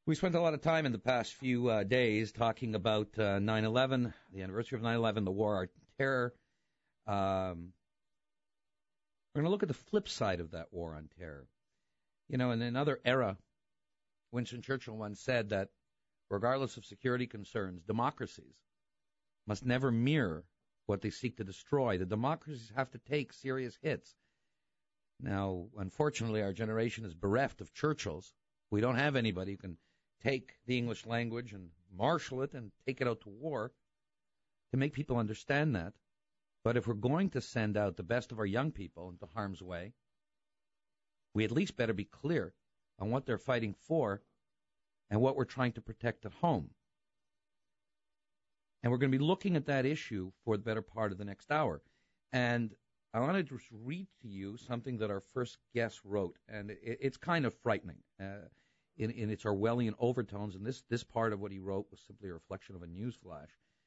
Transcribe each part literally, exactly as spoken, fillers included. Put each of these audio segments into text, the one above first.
We spent a lot of time in the past few uh, days talking about uh, nine eleven, the anniversary of nine eleven, the war on terror. Um, we're going to look at the flip side of that war on terror. You know, in another era, Winston Churchill once said that regardless of security concerns, democracies must never mirror what they seek to destroy. The democracies have to take serious hits. Now, unfortunately, our generation is bereft of Churchills. We don't have anybody who can take the English language and marshal it and take it out to war to make people understand that. But if we're going to send out the best of our young people into harm's way, we at least better be clear on what they're fighting for and what we're trying to protect at home. And we're going to be looking at that issue for the better part of the next hour. And I want to just read to you something that our first guest wrote, and it, it's kind of frightening. Uh, In, in its Orwellian overtones, and this, this part of what he wrote was simply a reflection of a news flash.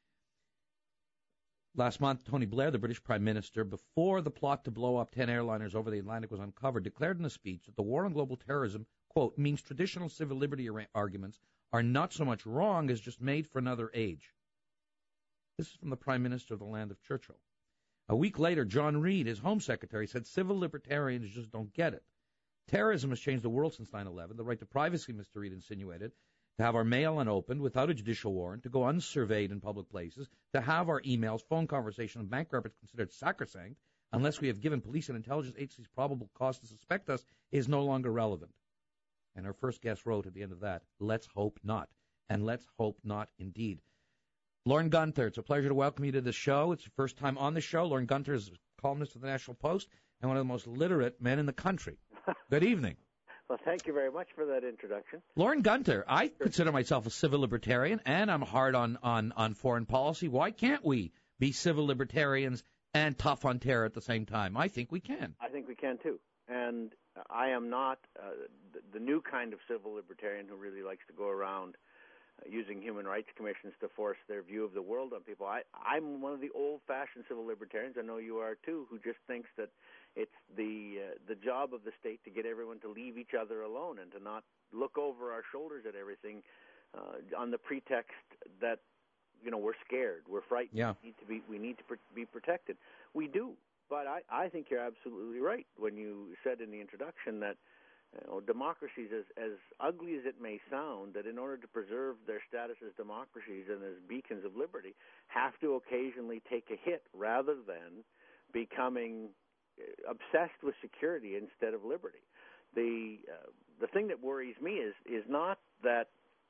Last month, Tony Blair, the British Prime Minister, before the plot to blow up ten airliners over the Atlantic was uncovered, declared in a speech that the war on global terrorism, quote, means traditional civil liberty ar- arguments are not so much wrong as just made for another age. This is from the Prime Minister of the land of Churchill. A week later, John Reid, his Home Secretary, said civil libertarians just don't get it. Terrorism has changed the world since nine eleven. The right to privacy, Mister Reid insinuated, to have our mail unopened without a judicial warrant, to go unsurveyed in public places, to have our emails, phone conversations, and bank records considered sacrosanct unless we have given police and intelligence agencies probable cause to suspect us is no longer relevant. And our first guest wrote at the end of that, let's hope not. And let's hope not indeed. Lauren Gunther, it's a pleasure to welcome you to the show. It's your first time on the show. Lauren Gunther is a columnist for the National Post and one of the most literate men in the country. Good evening. Well, thank you very much for that introduction. Lauren Gunther, I consider myself a civil libertarian, and I'm hard on, on, on foreign policy. Why can't we be civil libertarians and tough on terror at the same time? I think we can. I think we can, too. And I am not uh, the, the new kind of civil libertarian who really likes to go around uh, using human rights commissions to force their view of the world on people. I, I'm one of the old-fashioned civil libertarians. I know you are, too, who just thinks that it's the uh, the job of the state to get everyone to leave each other alone and to not look over our shoulders at everything uh, on the pretext that, you know, we're scared, we're frightened, yeah. we need to be we need to pr- be protected. We do, but I, I think you're absolutely right when you said in the introduction that you know, democracies, as as ugly as it may sound, that in order to preserve their status as democracies and as beacons of liberty, have to occasionally take a hit rather than becoming obsessed with security instead of liberty. The uh, the thing that worries me is is not that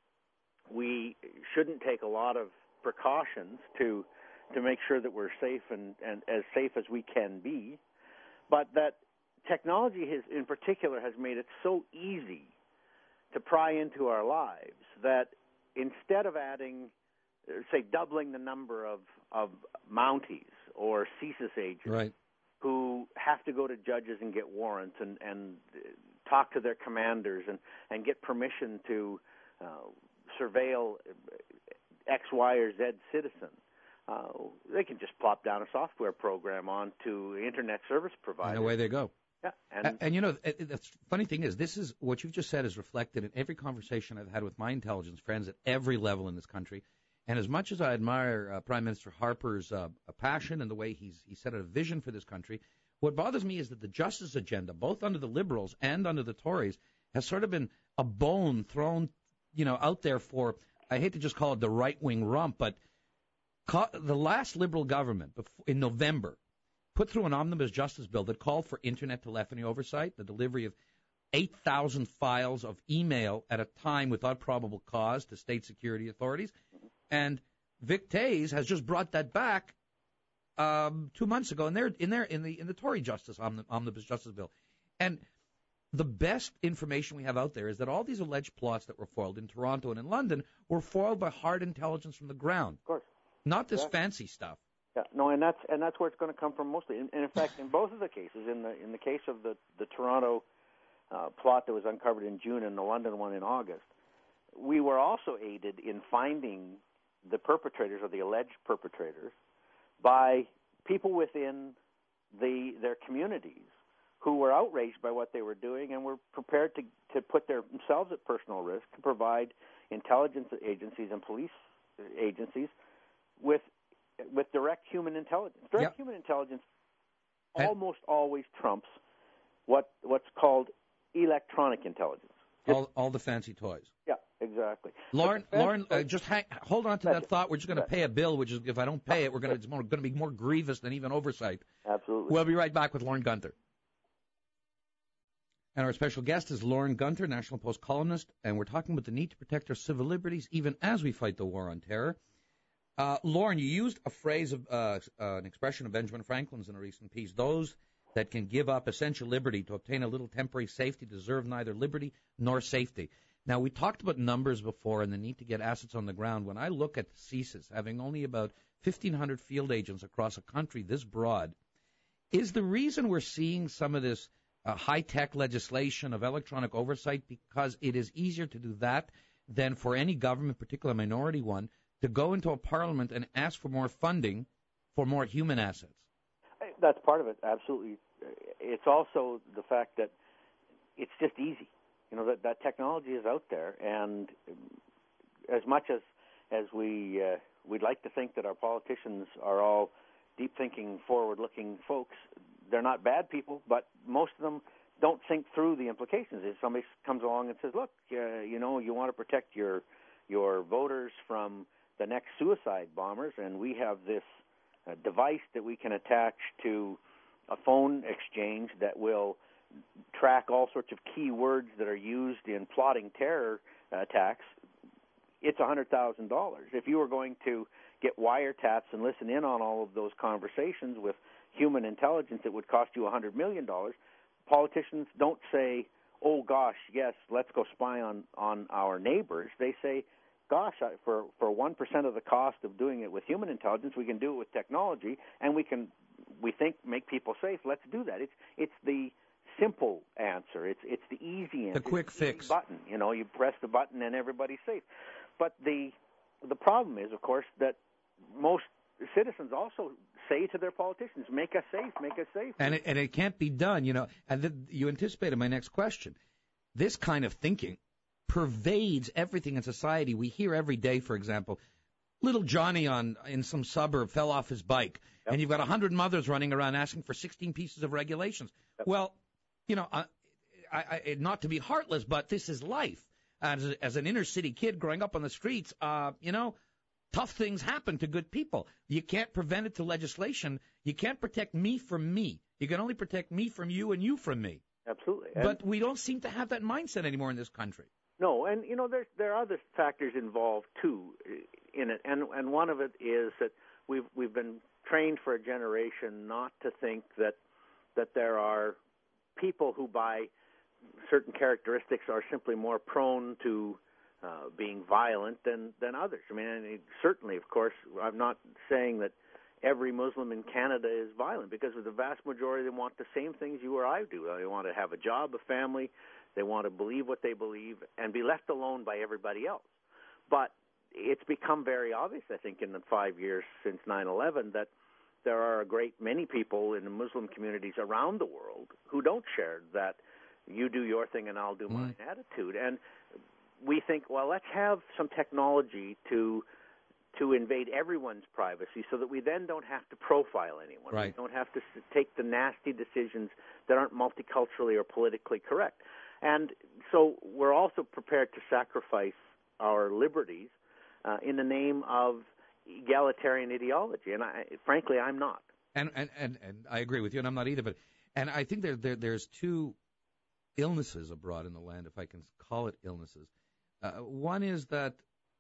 we shouldn't take a lot of precautions to to make sure that we're safe and, and as safe as we can be, but that technology has, in particular, has made it so easy to pry into our lives that instead of adding, say, doubling the number of, of Mounties or CSIS agents, right, who have to go to judges and get warrants and, and talk to their commanders and, and get permission to uh, surveil X, Y, or Z citizen. Uh, they can just plop down a software program onto Internet service providers. And away they go. Yeah, and, and, and you know, the funny thing is, this is what you've just said is reflected in every conversation I've had with my intelligence friends at every level in this country. And as much as I admire uh, Prime Minister Harper's uh, passion and the way he's he set a vision for this country, what bothers me is that the justice agenda, both under the Liberals and under the Tories, has sort of been a bone thrown, you know, out there for, I hate to just call it the right-wing rump, but co- the last Liberal government before, in November put through an omnibus justice bill that called for Internet telephony oversight, the delivery of eight thousand files of email at a time without probable cause to state security authorities. And Vic Tays has just brought that back um, two months ago in there in there in the in the Tory Justice Omnibus Justice Bill. And the best information we have out there is that all these alleged plots that were foiled in Toronto and in London were foiled by hard intelligence from the ground. Of course. Not this yeah. fancy stuff. Yeah, no, and that's and that's where it's going to come from mostly. And, and in fact, in both of the cases, in the in the case of the the Toronto uh, plot that was uncovered in June and the London one in August, we were also aided in finding the perpetrators or the alleged perpetrators by people within the their communities who were outraged by what they were doing and were prepared to, to put their, themselves at personal risk to provide intelligence agencies and police agencies with with direct human intelligence. Direct yep. human intelligence and, almost always trumps what what's called electronic intelligence. Just, all all the fancy toys. Yeah, exactly. Lauren, Lauren, uh, just hang, hold on to that thought. We're just going to pay a bill, which is if I don't pay it, we're going to it's going to be more grievous than even oversight. Absolutely. We'll be right back with Lauren Gunther. And our special guest is Lauren Gunther, National Post columnist, and we're talking about the need to protect our civil liberties even as we fight the war on terror. Uh, Lauren, you used a phrase, of uh, uh, an expression of Benjamin Franklin's in a recent piece. Those that can give up essential liberty to obtain a little temporary safety deserve neither liberty nor safety. Now, we talked about numbers before and the need to get assets on the ground. When I look at C S I S having only about fifteen hundred field agents across a country this broad, is the reason we're seeing some of this uh, high-tech legislation of electronic oversight because it is easier to do that than for any government, particularly a minority one, to go into a parliament and ask for more funding for more human assets? That's part of it, absolutely. It's also the fact that it's just easy. You know, that, that technology is out there, and as much as as we uh, we'd like to think that our politicians are all deep-thinking, forward-looking folks, they're not bad people, but most of them don't think through the implications. If somebody comes along and says, look, uh, you know, you want to protect your your voters from the next suicide bombers, and we have this uh, device that we can attach to a phone exchange that will track all sorts of key words that are used in plotting terror uh, attacks, it's one hundred thousand dollars. If you were going to get wiretaps and listen in on all of those conversations with human intelligence, it would cost you one hundred million dollars. Politicians don't say, oh, gosh, yes, let's go spy on, on our neighbors. They say, gosh, for, for one percent of the cost of doing it with human intelligence, we can do it with technology, and we can, we think, make people safe. Let's do that. It's it's the simple answer. It's it's the easy answer. The quick it's the fix. Button. You know, you press the button and everybody's safe. But the the problem is, of course, that most citizens also say to their politicians, make us safe, make us safe. And it, and it can't be done, you know. And the, you anticipated my next question. This kind of thinking pervades everything in society. We hear every day, for example, little Johnny on in some suburb fell off his bike, yep. and you've got one hundred mothers running around asking for sixteen pieces of regulations. Yep. Well, you know, I, I, I, not to be heartless, but this is life. As, a, as an inner city kid growing up on the streets, uh, you know, tough things happen to good people. You can't prevent it to legislation. You can't protect me from me. You can only protect me from you and you from me. Absolutely. But we don't seem to have that mindset anymore in this country. No, and, you know, there's, there are other factors involved, too, in it. And, and one of it is that we've, we've been trained for a generation not to think that, that there are people who, by certain characteristics, are simply more prone to uh, being violent than, than others. I mean, and it, certainly, of course, I'm not saying that every Muslim in Canada is violent, because the vast majority, they want the same things you or I do. They want to have a job, a family. They want to believe what they believe and be left alone by everybody else. But it's become very obvious, I think, in the five years since nine eleven that there are a great many people in the Muslim communities around the world who don't share that you do your thing and I'll do mine mm. attitude. And we think, well, let's have some technology to to invade everyone's privacy so that we then don't have to profile anyone. Right. We don't have to take the nasty decisions that aren't multiculturally or politically correct. And so we're also prepared to sacrifice our liberties uh, in the name of egalitarian ideology. And I, frankly, I'm not. And, and, and, and I agree with you, and I'm not either. But and I think there, there there's two illnesses abroad in the land, if I can call it illnesses. Uh, one is that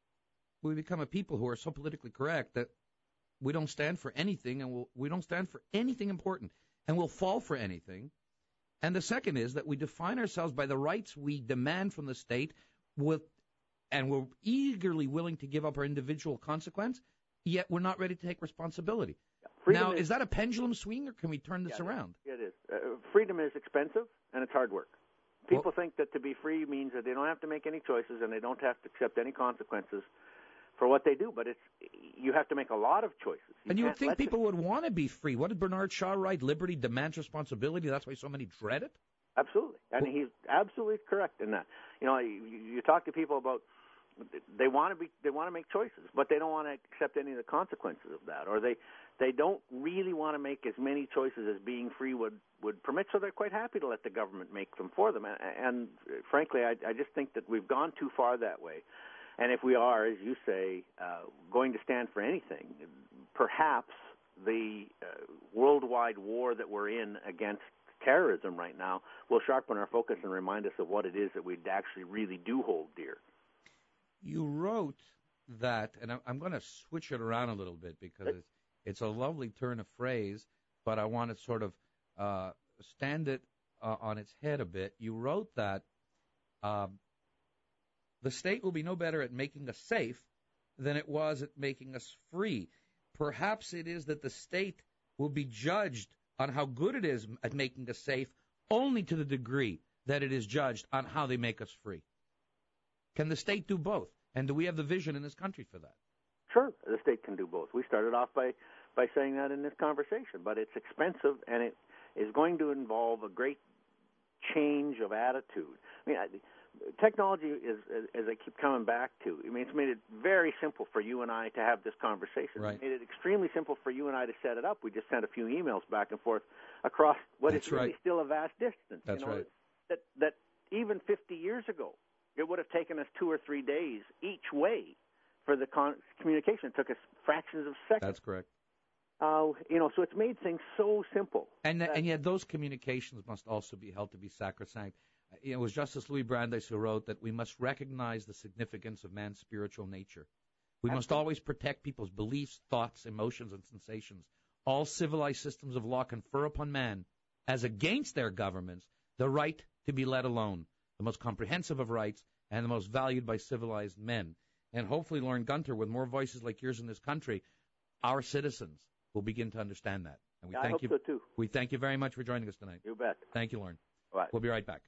we become a people who are so politically correct that we don't stand for anything, and we'll, we don't stand for anything important, and we'll fall for anything. And the second is that we define ourselves by the rights we demand from the state, with, and we're eagerly willing to give up our individual consequence, yet we're not ready to take responsibility. Freedom now, is, is that a pendulum swing, or can we turn this yeah, around? It is. Uh, freedom is expensive, and it's hard work. People well, think that to be free means that they don't have to make any choices and they don't have to accept any consequences. for what they do. But it's you have to make a lot of choices. You and you would think people it... would want to be free. What did Bernard Shaw write? Liberty demands responsibility. That's why so many dread it? Absolutely. And he's absolutely correct in that. You know, you, you talk to people about they want to be they want to make choices, but they don't want to accept any of the consequences of that, or they they don't really want to make as many choices as being free would, would permit, so they're quite happy to let the government make them for them. And, and frankly, I, I just think that we've gone too far that way. And if we are, as you say, uh, going to stand for anything, perhaps the uh, worldwide war that we're in against terrorism right now will sharpen our focus and remind us of what it is that we actually really do hold dear. You wrote that, and I'm going to switch it around a little bit because it's, it's a lovely turn of phrase, but I want to sort of uh, stand it uh, on its head a bit. You wrote that um, the state will be no better at making us safe than it was at making us free. Perhaps it is that the state will be judged on how good it is at making us safe only to the degree that it is judged on how they make us free. Can the state do both? And do we have the vision in this country for that? Sure, the state can do both. We started off by, by saying that in this conversation, but it's expensive, and it is going to involve a great change of attitude. I mean, I, technology is, as I keep coming back to, I mean, it's made it very simple for you and I to have this conversation. Right. It's made it extremely simple for you and I to set it up. We just sent a few emails back and forth across what That's is really right. still a vast distance. That's you know, right. That, that even fifty years ago, it would have taken us two or three days each way for the con- communication. It took us fractions of seconds. That's correct. Uh, you know, so it's made things so simple. And and yet those communications must also be held to be sacrosanct. It was Justice Louis Brandeis who wrote that we must recognize the significance of man's spiritual nature. We Absolutely. must always protect people's beliefs, thoughts, emotions, and sensations. All civilized systems of law confer upon man, as against their governments, the right to be let alone, the most comprehensive of rights and the most valued by civilized men. And hopefully, Lauren Gunter, with more voices like yours in this country, our citizens will begin to understand that. And we yeah, thank I hope you. so too. We thank you very much for joining us tonight. You bet. Thank you, Lauren. Bye. We'll be right back.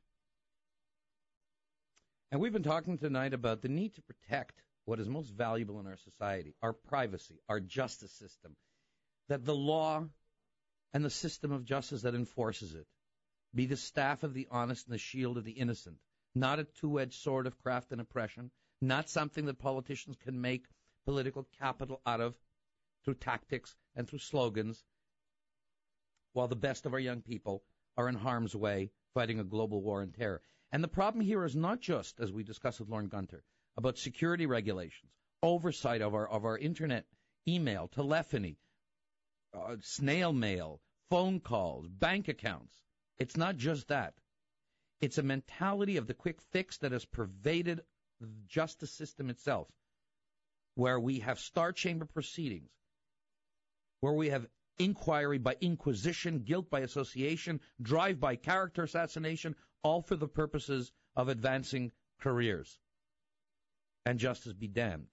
And we've been talking tonight about the need to protect what is most valuable in our society, our privacy, our justice system, that the law and the system of justice that enforces it be the staff of the honest and the shield of the innocent, not a two-edged sword of craft and oppression, not something that politicians can make political capital out of through tactics and through slogans, while the best of our young people are in harm's way fighting a global war on terror. And the problem here is not just, as we discussed with Lauren Gunter, about security regulations, oversight of our of our internet, email, telephony, uh, snail mail, phone calls, bank accounts. It's not just that. It's a mentality of the quick fix that has pervaded the justice system itself, where we have star chamber proceedings, where we have inquiry by inquisition, guilt by association, drive-by character assassination, all for the purposes of advancing careers. And justice be damned.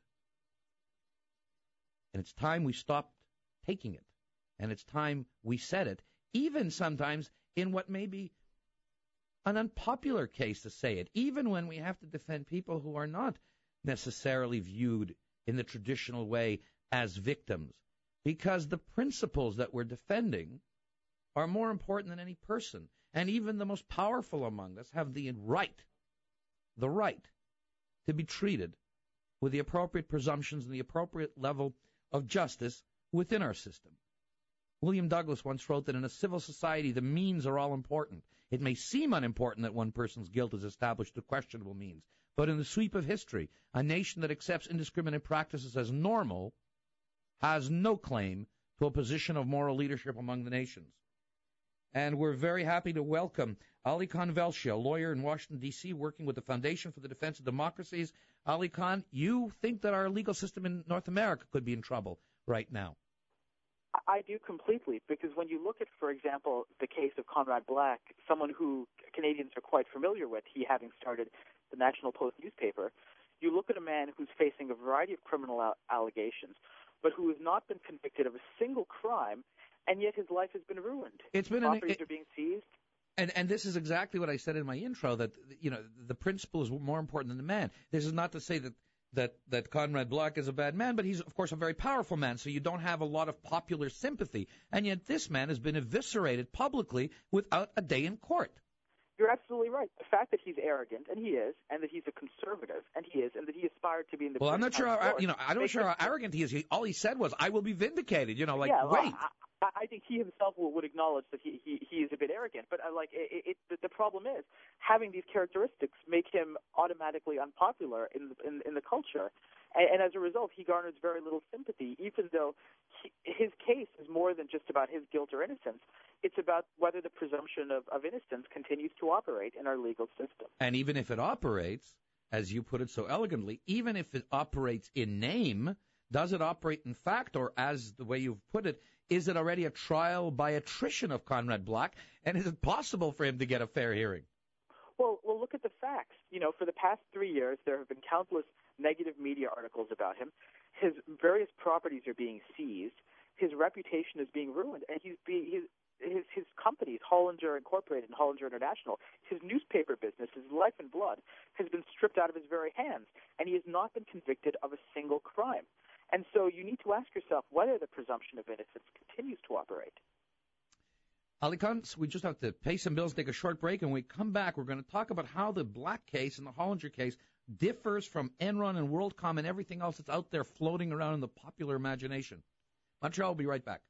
And it's time we stopped taking it. And it's time we said it, even sometimes in what may be an unpopular case to say it, even when we have to defend people who are not necessarily viewed in the traditional way as victims, because the principles that we're defending are more important than any person. And even the most powerful among us have the right, the right to be treated with the appropriate presumptions and the appropriate level of justice within our system. William Douglas once wrote that in a civil society, the means are all important. It may seem unimportant that one person's guilt is established through questionable means, but in the sweep of history, a nation that accepts indiscriminate practices as normal has no claim to a position of moral leadership among the nations. And we're very happy to welcome Ali Khan Velshi, a lawyer in Washington, D C, working with the Foundation for the Defense of Democracies. Ali Khan, you think that our legal system in North America could be in trouble right now? I do completely, because when you look at, for example, the case of Conrad Black, someone who Canadians are quite familiar with, he having started the National Post newspaper, you look at a man who's facing a variety of criminal al- allegations, but who has not been convicted of a single crime, and yet his life has been ruined. It's been Properties an, it, are being seized. And and this is exactly what I said in my intro, that, you know, the principle is more important than the man. This is not to say that that, that Conrad Black is a bad man, but he's, of course, a very powerful man, so you don't have a lot of popular sympathy. And yet this man has been eviscerated publicly without a day in court. You're absolutely right. The fact that he's arrogant, and he is, and that he's a conservative, and he is, and that he aspired to be in the well, I'm not sure how, court, you know, I'm not sure how arrogant he is. He, all he said was, "I will be vindicated." You know, like, yeah, well, wait. I, I think he himself will, would acknowledge that he, he, he is a bit arrogant, but uh, like it, it, the, the problem is having these characteristics make him automatically unpopular in the, in, in the culture, and, and as a result, he garners very little sympathy, even though he, his case is more than just about his guilt or innocence. It's about whether the presumption of, of innocence continues to operate in our legal system. And even if it operates, as you put it so elegantly, even if it operates in name, does it operate in fact, or as the way you've put it, is it already a trial by attrition of Conrad Black, and is it possible for him to get a fair hearing? Well, well, look at the facts. You know, for the past three years, there have been countless negative media articles about him. His various properties are being seized. His reputation is being ruined, and he's being he's, his his companies, Hollinger Incorporated and Hollinger International, his newspaper business, his life and blood, has been stripped out of his very hands, and he has not been convicted of a single crime. And so you need to ask yourself whether the presumption of innocence continues to operate. Ali Khan, we just have to pay some bills, take a short break, and when we come back, we're going to talk about how the Black case and the Hollinger case differs from Enron and WorldCom and everything else that's out there floating around in the popular imagination. Montreal will be right back.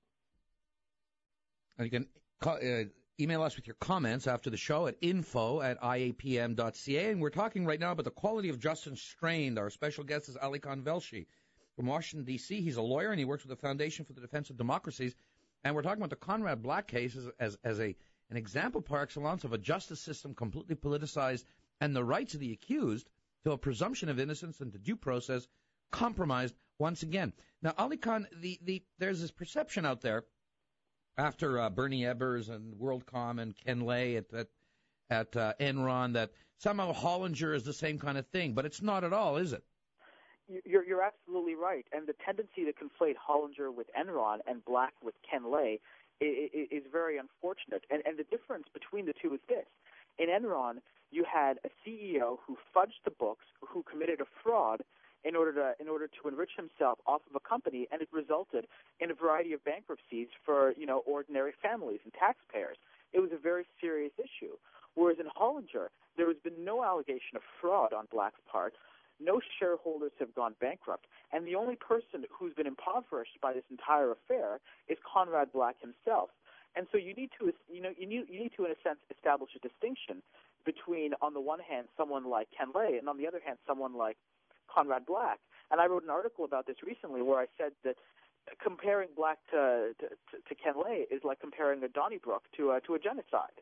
And you can call, uh, email us with your comments after the show at info at I A P M dot C A. And we're talking right now about the quality of justice strained. Our special guest is Ali Khan Velshi from Washington, D C He's a lawyer, and he works with the Foundation for the Defense of Democracies. And we're talking about the Conrad Black case as, as, as a an example par excellence of a justice system completely politicized and the rights of the accused to a presumption of innocence and to due process compromised once again. Now, Ali Khan, the, the, there's this perception out there after uh, Bernie Ebbers and WorldCom and Ken Lay at at, at uh, Enron that somehow Hollinger is the same kind of thing, but it's not at all, is it? You're, you're absolutely right, and the tendency to conflate Hollinger with Enron and Black with Ken Lay is, is very unfortunate. And, and the difference between the two is this. In Enron, you had a C E O who fudged the books, who committed a fraud in order to in order to enrich himself off of a company, and it resulted in a variety of bankruptcies for, you know, ordinary families and taxpayers. It was a very serious issue. Whereas in Hollinger, there has been no allegation of fraud on Black's part. No shareholders have gone bankrupt, and the only person who's been impoverished by this entire affair is Conrad Black himself. And so you need to, you know, you need, you need to, in a sense, establish a distinction between, on the one hand, someone like Ken Lay, and on the other hand, someone like Conrad Black. And I wrote an article about this recently where I said that comparing Black to to, to Ken Lay is like comparing a Donnybrook to a, to a genocide.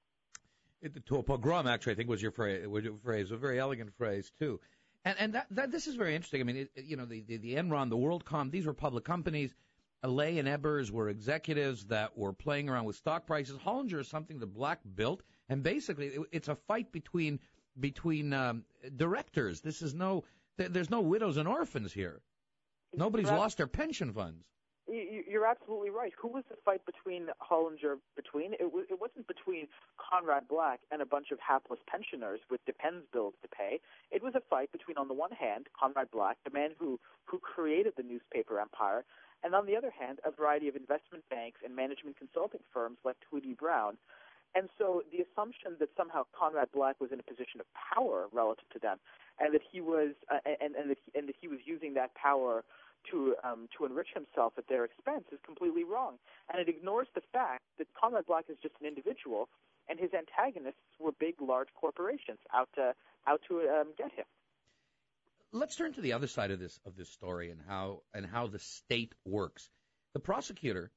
It, to a pogrom, actually, I think was your phrase, was your phrase, a very elegant phrase too. And and that, that this is very interesting. I mean, it, you know, the, the the Enron, the WorldCom, these were public companies. Lay and Ebbers were executives that were playing around with stock prices. Hollinger is something that Black built, and basically it, it's a fight between between um, directors. This is no, there's no widows and orphans here. Nobody's lost their pension funds. You're absolutely right. Who was the fight between Hollinger between? It, was, it wasn't between Conrad Black and a bunch of hapless pensioners with Depends bills to pay. It was a fight between, on the one hand, Conrad Black, the man who, who created the newspaper empire, and on the other hand, a variety of investment banks and management consulting firms like Tweedy Brown. And so the assumption that somehow Conrad Black was in a position of power relative to them, and that he was uh, and, and, that he, and that he was using that power to um, to enrich himself at their expense is completely wrong. And it ignores the fact that Conrad Black is just an individual, and his antagonists were big, large corporations out to out to um, get him. Let's turn to the other side of this of this story and how and how the state works. The prosecutor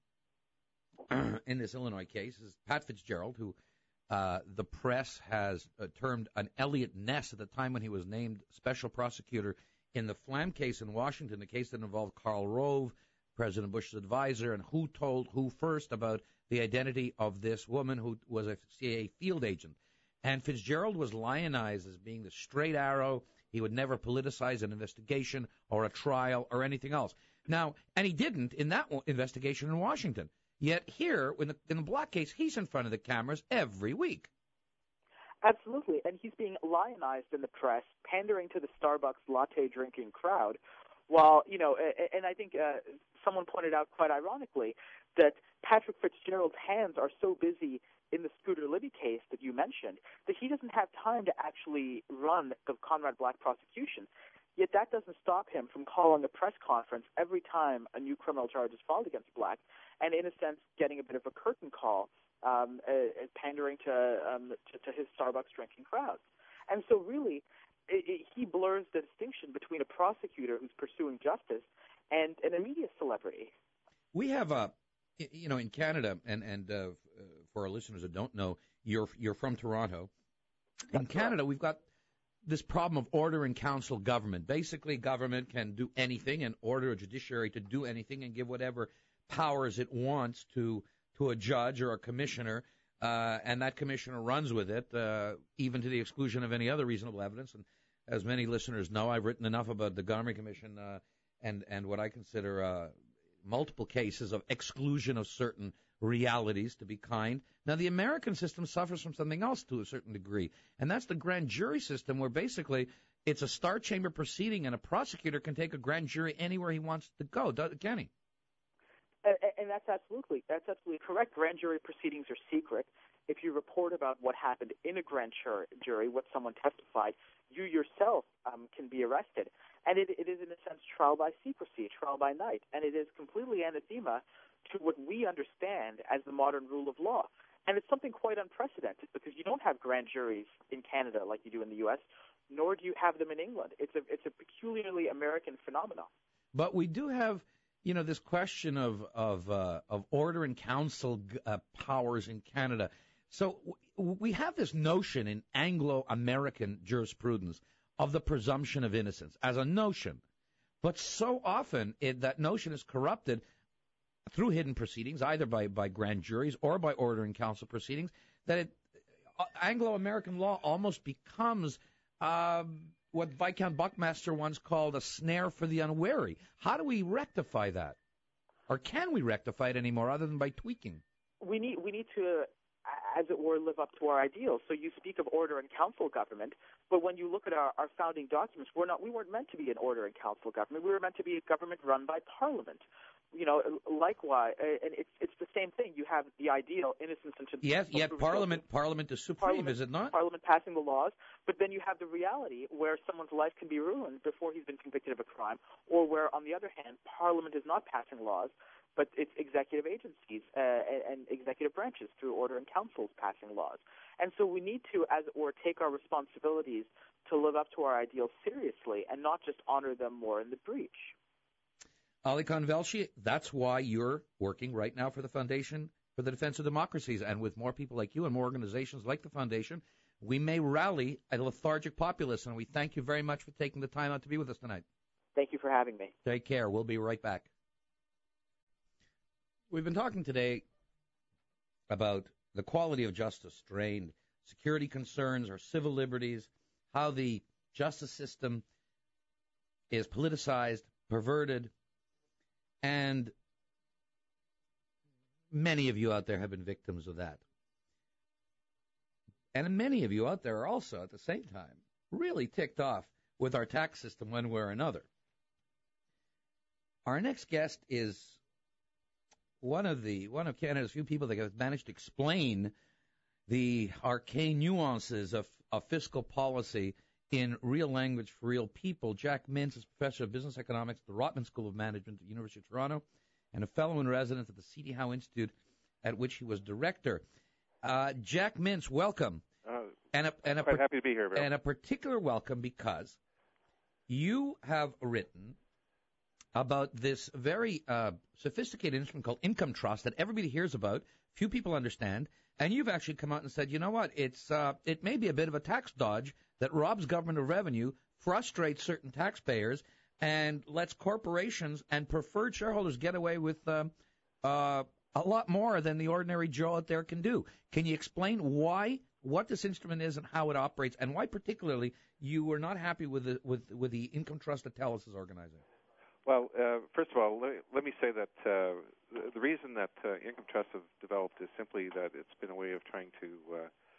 in this Illinois case is Pat Fitzgerald, who uh, the press has uh, termed an Elliot Ness at the time when he was named special prosecutor in the Flam case in Washington, the case that involved Karl Rove, President Bush's advisor, and who told who first about the identity of this woman who was a C I A field agent. And Fitzgerald was lionized as being the straight arrow. He would never politicize an investigation or a trial or anything else. Now, and he didn't in that investigation in Washington. Yet here, in the, in the Black case, he's in front of the cameras every week. Absolutely, and he's being lionized in the press, pandering to the Starbucks latte-drinking crowd, while, you know, and I think uh, someone pointed out quite ironically that Patrick Fitzgerald's hands are so busy in the Scooter Libby case that you mentioned that he doesn't have time to actually run the Conrad Black prosecution. Yet that doesn't stop him from calling a press conference every time a new criminal charge is filed against Black, and in a sense getting a bit of a curtain call, um, uh, pandering to, um, to to his Starbucks drinking crowds. And so really, it, it, he blurs the distinction between a prosecutor who's pursuing justice and, and a media celebrity. We have a, you know, in Canada, and and uh, for our listeners that don't know, you're you're from Toronto. In Canada, we've got this problem of order and council government. Basically, government can do anything and order a judiciary to do anything and give whatever powers it wants to to a judge or a commissioner, uh, and that commissioner runs with it, uh, even to the exclusion of any other reasonable evidence. And as many listeners know, I've written enough about the Gomery Commission uh, and and what I consider uh, multiple cases of exclusion of certain realities, to be kind. Now, the American system suffers from something else to a certain degree, and that's the grand jury system, where basically it's a star chamber proceeding and a prosecutor can take a grand jury anywhere he wants to go. Can he? And, and that's absolutely that's absolutely correct. Grand jury proceedings are secret. If you report about what happened in a grand jury, what someone testified, you yourself um, can be arrested. And it, it is, in a sense, trial by secrecy, trial by night. And it is completely anathema to what we understand as the modern rule of law. And it's something quite unprecedented, because you don't have grand juries in Canada like you do in the U S, nor do you have them in England. It's a it's a peculiarly American phenomenon. But we do have, you know, this question of of uh, of order and council uh, powers in Canada. So w- we have this notion in Anglo-American jurisprudence of the presumption of innocence as a notion, but so often it, that notion is corrupted through hidden proceedings, either by, by grand juries or by order and council proceedings, that it, uh, Anglo-American law almost becomes um, what Viscount Buckmaster once called a snare for the unwary. How do we rectify that? Or can we rectify it anymore other than by tweaking? We need we need to, as it were, live up to our ideals. So you speak of order and council government, but when you look at our, our founding documents, we're not we weren't meant to be an order and council government. We were meant to be a government run by Parliament. You know, likewise, and it's it's the same thing. You have the ideal, innocence until yes, yet Parliament Parliament is supreme, Parliament, is it not? Parliament passing the laws, but then you have the reality where someone's life can be ruined before he's been convicted of a crime, or where, on the other hand, Parliament is not passing laws, but it's executive agencies uh, and, and executive branches through order and councils passing laws. And so we need to, as it were, take our responsibilities to live up to our ideals seriously and not just honor them more in the breach. Ali Khan Velshi, that's why you're working right now for the Foundation for the Defense of Democracies. And with more people like you and more organizations like the Foundation, we may rally a lethargic populace. And we thank you very much for taking the time out to be with us tonight. Thank you for having me. Take care. We'll be right back. We've been talking today about the quality of justice strained, security concerns, our civil liberties, how the justice system is politicized, perverted, and many of you out there have been victims of that. And many of you out there are also, at the same time, really ticked off with our tax system one way or another. Our next guest is one of the one of Canada's few people that have managed to explain the arcane nuances of, of fiscal policy in real language for real people. Jack Mintz is professor of business economics at the Rotman School of Management at the University of Toronto and a fellow in residence at the C D Howe Institute, at which he was director. Uh, Jack Mintz, welcome. Uh, and a, and a quite per- happy to be here, Bill. And a particular welcome because you have written about this very uh, sophisticated instrument called income trust that everybody hears about, few people understand, and you've actually come out and said, you know what, it's uh, it may be a bit of a tax dodge that robs government of revenue, frustrates certain taxpayers, and lets corporations and preferred shareholders get away with um, uh, a lot more than the ordinary Joe out there can do. Can you explain why, what this instrument is and how it operates, and why particularly you were not happy with the, with, with the income trust that TELUS is organizing? Well, uh, first of all, let, let me say that uh, the, the reason that uh, income trusts have developed is simply that it's been a way of trying to uh,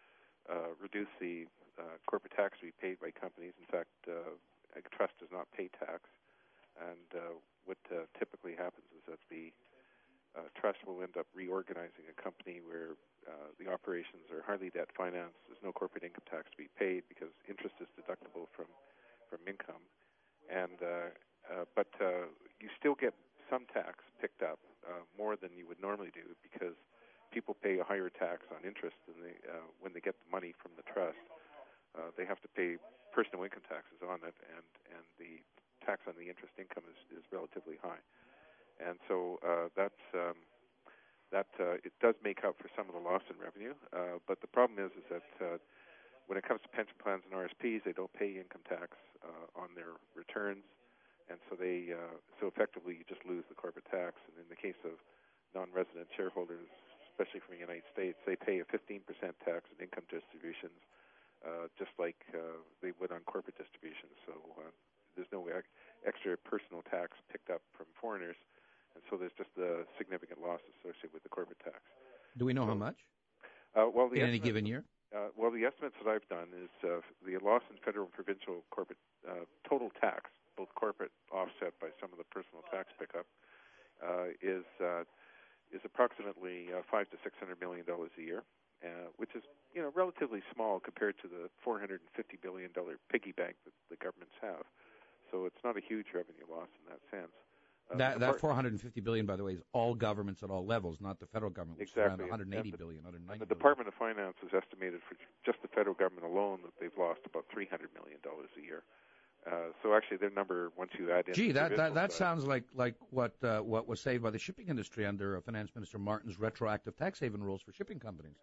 uh, reduce the uh, corporate tax to be paid by companies. In fact, uh, a trust does not pay tax, and uh, what uh, typically happens is that the uh, trust will end up reorganizing a company where uh, the operations are highly debt financed. There's no corporate income tax to be paid because interest is deductible from from income, and uh, uh, but uh, you still get some tax picked up, uh, more than you would normally do, because people pay a higher tax on interest than they, uh, when they get the money from the trust. Uh, they have to pay personal income taxes on it, and, and the tax on the interest income is, is relatively high. And so uh, that's um, that uh, it does make up for some of the loss in revenue. Uh, but the problem is is that uh, when it comes to pension plans and R S Ps, they don't pay income tax uh, on their returns, and so they uh, so effectively you just lose the corporate tax. And in the case of non-resident shareholders, especially from the United States, they pay a fifteen percent tax on income distributions, uh, just like uh, they would on corporate distributions. So uh, there's no ex- extra personal tax picked up from foreigners, and so there's just a significant loss associated with the corporate tax. Do we know so, how much? Uh, well, the in any given year? Uh, well, the estimates that I've done is uh, the loss in federal and provincial corporate uh, total tax, both corporate offset by some of the personal tax pickup, uh, is uh, is approximately uh, five to six hundred million dollars a year, uh, which is you know relatively small compared to the four hundred and fifty billion dollar piggy bank that the governments have. So it's not a huge revenue loss in that sense. Uh, that that four hundred fifty billion dollars, by the way, is all governments at all levels, not the federal government, which exactly. is around one hundred eighty and the, billion dollars, one hundred ninety and the billion dollars. Department of Finance has estimated for just the federal government alone that they've lost about three hundred million dollars a year. Uh, so actually, their number, once you add in, gee, the that that, that side, sounds like like what uh, what was saved by the shipping industry under uh, Finance Minister Martin's retroactive tax haven rules for shipping companies.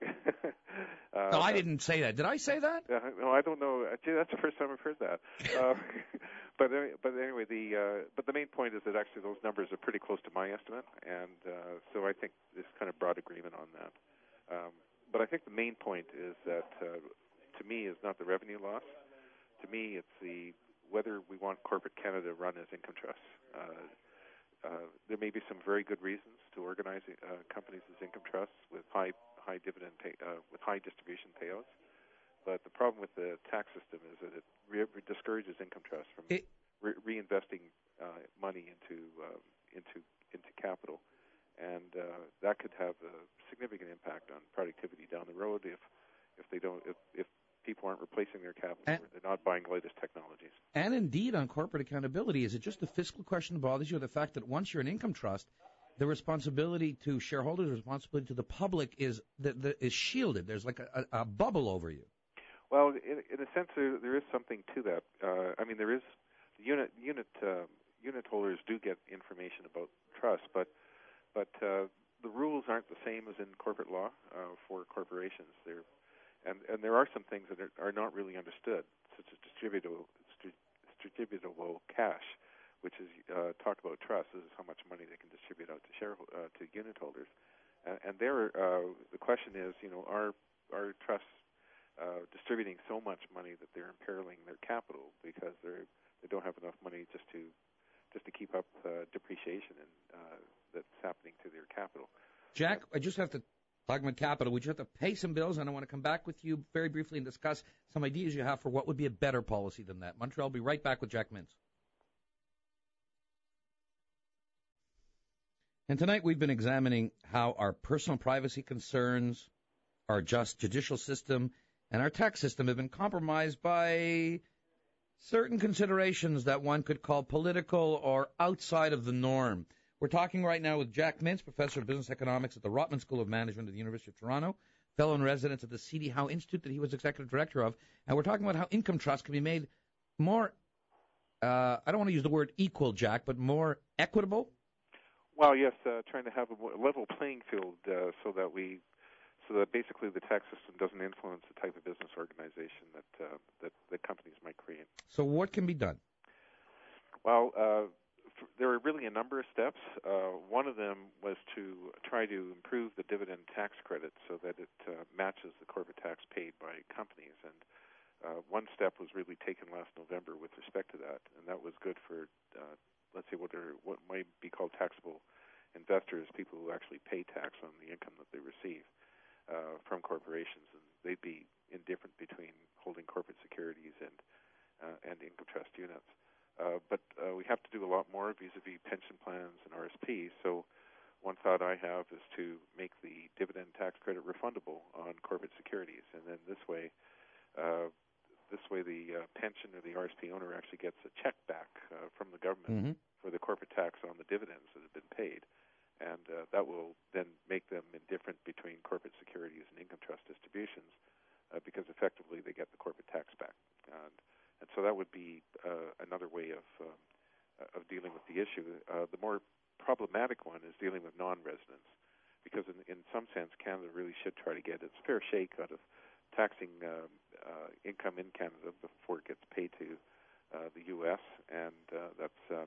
uh, no, I didn't say that. Did I say that? Uh, no, I don't know. Gee, that's the first time I've heard that. Uh, but but anyway, the uh, but the main point is that actually those numbers are pretty close to my estimate, and uh, so I think there's kind of broad agreement on that. Um, but I think the main point is that uh, to me is not the revenue loss. To me, it's the whether we want corporate Canada run as income trusts. Uh, uh, there may be some very good reasons to organize uh, companies as income trusts with high high dividend pay, uh, with high distribution payouts. But the problem with the tax system is that it re- discourages income trusts from it, re- reinvesting uh, money into um, into into capital, and uh, that could have a significant impact on productivity down the road if if they don't if, if people aren't replacing their capital, and, or they're not buying latest technologies. And indeed, on corporate accountability, is it just the fiscal question that bothers you, or the fact that once you're an income trust, the responsibility to shareholders, the responsibility to the public is the, the, is shielded? There's like a, a, a bubble over you. Well, in, in a sense, there, there is something to that. Uh, I mean, there is unit unit uh, unit holders do get information about trusts, but but uh, the rules aren't the same as in corporate law uh, for corporations. They're And, and there are some things that are, are not really understood, such as distributable, distributable cash, which is uh, talk about trust. This is how much money they can distribute out to share uh, to unit holders. And, and there, uh, the question is, you know, are are trusts uh, distributing so much money that they're imperiling their capital because they're they don't have enough money just to just to keep up uh, depreciation and uh, that's happening to their capital. Jack, I just have to. Talking about capital, we just have to pay some bills, and I want to come back with you very briefly and discuss some ideas you have for what would be a better policy than that. Montreal will be right back with Jack Mintz. And tonight we've been examining how our personal privacy concerns, our just judicial system, and our tax system have been compromised by certain considerations that one could call political or outside of the norm. We're talking right now with Jack Mintz, professor of business economics at the Rotman School of Management at the University of Toronto, fellow in residence at the C D Howe Institute that he was executive director of, and we're talking about how income trusts can be made more, uh, I don't want to use the word equal, Jack, but more equitable. Well, yes, uh, trying to have a level playing field uh, so that we, so that basically the tax system doesn't influence the type of business organization that uh, that, that companies might create. So what can be done? Well, uh, there are really a number of steps. Uh, one of them was to try to improve the dividend tax credit so that it uh, matches the corporate tax paid by companies. And uh, one step was really taken last November with respect to that, and that was good for, uh, let's say, what are what might be called taxable investors, people who actually pay tax on the income that they receive. uh, from corporations, and they'd be indifferent between holding corporate securities and uh, and income trust units. Uh, but uh, we have to do a lot more vis-a-vis pension plans and R S Ps. So one thought I have is to make the dividend tax credit refundable on corporate securities, and then this way, uh, this way the uh, pension or the R S P owner actually gets a check back uh, from the government mm-hmm. for the corporate tax on the dividends that have been paid, and uh, that will then make them indifferent between corporate securities and income trust distributions, uh, because effectively they get the corporate tax back, and, and so that would be uh, another way of um, of dealing with the issue. Uh, the more problematic one is dealing with non-residents, because in, in some sense Canada really should try to get its fair shake out of taxing um, uh, income in Canada before it gets paid to uh, the U S, and uh, that's uh,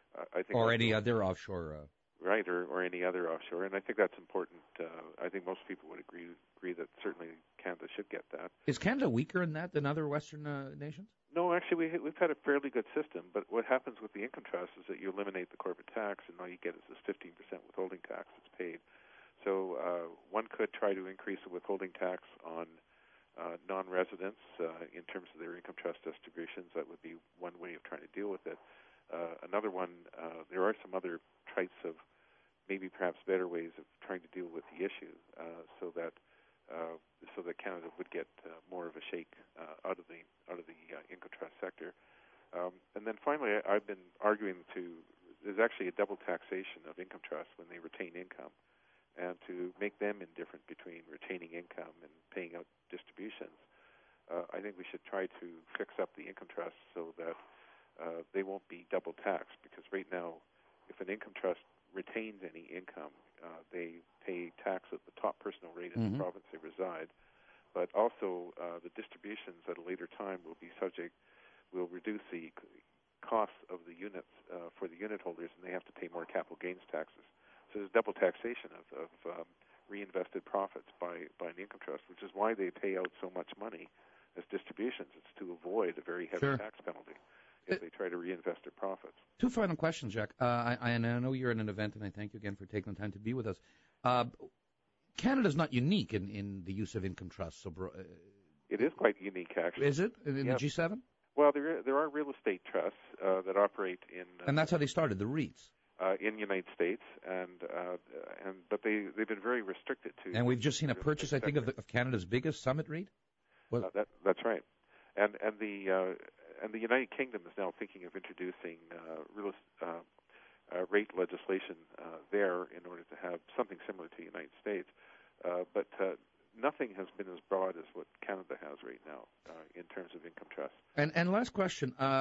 I think or any other offshore uh... right or, or any other offshore, and I think that's important. Uh, I think most people would agree agree that certainly Canada should get that. Is Canada weaker in that than other Western uh, nations? No, actually, we, we've had a fairly good system, but what happens with the income trust is that you eliminate the corporate tax, and all you get is this fifteen percent withholding tax that's paid. So uh, one could try to increase the withholding tax on uh, non-residents uh, in terms of their income trust distributions. That would be one way of trying to deal with it. Uh, another one, uh, there are some other types of maybe perhaps better ways of trying to deal with the issue, uh, so that Uh, so that Canada would get uh, more of a shake uh, out of the out of the uh, income trust sector. Um, and then finally, I, I've been arguing to there's actually a double taxation of income trusts when they retain income, and to make them indifferent between retaining income and paying out distributions. Uh, I think we should try to fix up the income trusts so that uh, they won't be double taxed, because right now, if an income trust retains any income, uh, they pay tax at the top personal rate in mm-hmm. the province they reside, but also uh, the distributions at a later time will be subject, will reduce the costs of the units uh, for the unit holders, and they have to pay more capital gains taxes. So there's double taxation of, of um, reinvested profits by, by an income trust, which is why they pay out so much money as distributions. It's to avoid a very heavy sure. tax penalty if they try to reinvest their profits. Two final questions, Jack. Uh, I, I know you're in an event, and I thank you again for taking the time to be with us. Uh, Canada's not unique in, in the use of income trusts. So, uh, it is quite unique, actually. Is it in, in yes. the G seven? Well, there there are real estate trusts uh, that operate in, uh, and that's how they started, the REITs, uh, in the United States, and uh, and but they they've been very restricted to. And we've just seen a purchase, I think, of, the, of Canada's biggest Summit REIT. Well, uh, that that's right, and and the. Uh, And the United Kingdom is now thinking of introducing uh, real uh, uh, rate legislation uh, there in order to have something similar to the United States. Uh, but uh, nothing has been as broad as what Canada has right now uh, in terms of income trust. And and last question, uh,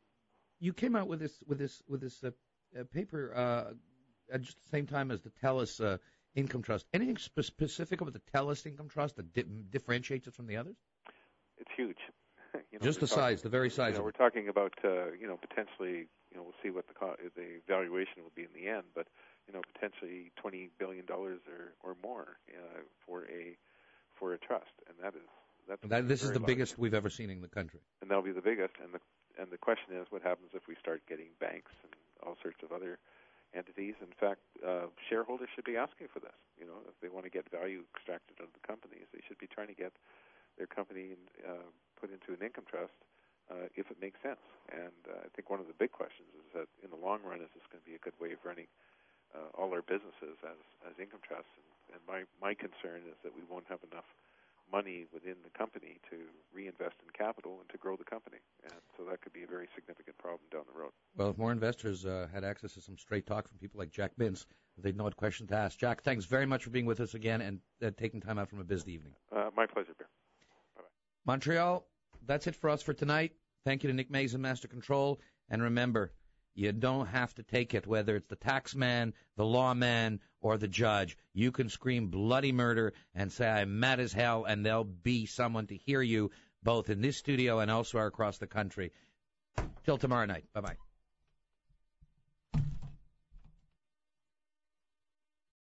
you came out with this with this with this uh, uh, paper uh, at just the same time as the TELUS uh, income trust. Anything spe- specific about the TELUS income trust that di- differentiates it from the others? It's huge. You know, just the talking, size, the very size. You know, of we're it. talking about, uh, you know, potentially, you know, we'll see what the co- the valuation will be in the end, but you know, potentially twenty billion dollars or or more uh, for a for a trust, and that is that's that, this is the large. biggest we've ever seen in the country. And that'll be the biggest. And the and the question is, what happens if we start getting banks and all sorts of other entities? In fact, uh, shareholders should be asking for this. You know, if they want to get value extracted out of the companies, they should be trying to get their company uh, put into an income trust uh, if it makes sense. And uh, I think one of the big questions is that in the long run, is this going to be a good way of running uh, all our businesses as, as income trusts? And, and my, my concern is that we won't have enough money within the company to reinvest in capital and to grow the company. And so that could be a very significant problem down the road. Well, if more investors uh, had access to some straight talk from people like Jack Mintz, they'd know what question to ask. Jack, thanks very much for being with us again and uh, taking time out from a busy evening. Uh, my pleasure, Bear. Montreal, that's it for us for tonight. Thank you to Nick Mason, Master Control. And remember, you don't have to take it, whether it's the tax man, the lawman, or the judge. You can scream bloody murder and say, I'm mad as hell, and there'll be someone to hear you, both in this studio and elsewhere across the country. Till tomorrow night. Bye-bye.